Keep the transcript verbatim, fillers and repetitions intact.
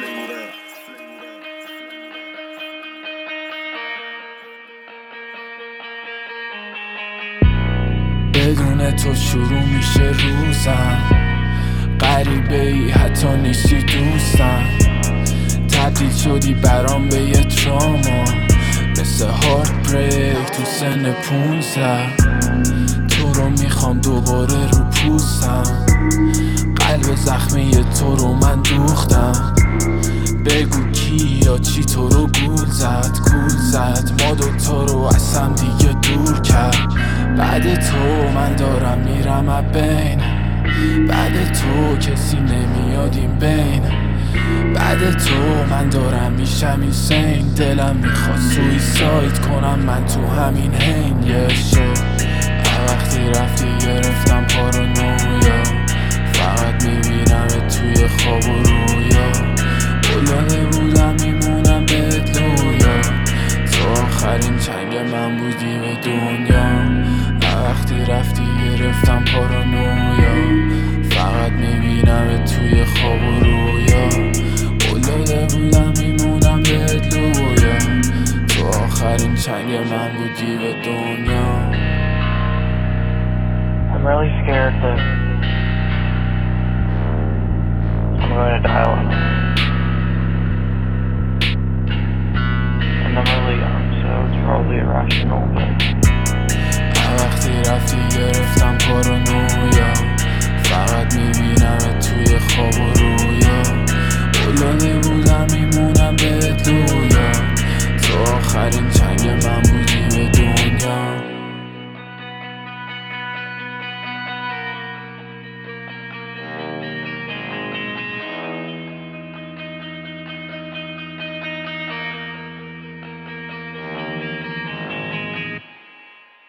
بدون تو شروع میشه روزم، غریبه ای حتی نیستی دوستم. تبدیل شدی برام به یه تراما، مثل هارت بریک تو سن پونزده. تو رو میخوام دوباره رو پوستم، قلب زخمی تو رو من دوختم. بگو کی یا چی تو رو گول زد گول زد ما دوتا رو از هم دیگه دور کرد. بعد تو من دارم میرم از بین، بعد تو کسی نمیاد این بین. بعد تو من دارم میشم اینسین، دلم میخواد سویساید کنم من تو همین هین. یه شب وقتی رفتی گرفتم پارانویا، فقط میبینم توی خواب و رویا. بلده بودم میمونم بهت لویا، تو آخرین چنگ من بودی به دنیا. وقتی رفتی گرفتم پارانویا، فقط میبینم توی خواب و رویا. بلده بودم میمونم بهت لویا، تو آخرین چنگ من بودی به دنیا. I'm really scared that I'm going to die alone. And I'm really young, so it's probably irrational, but وقتی رفتی گرفتم پارانویا، فقط میبینم توی خواب و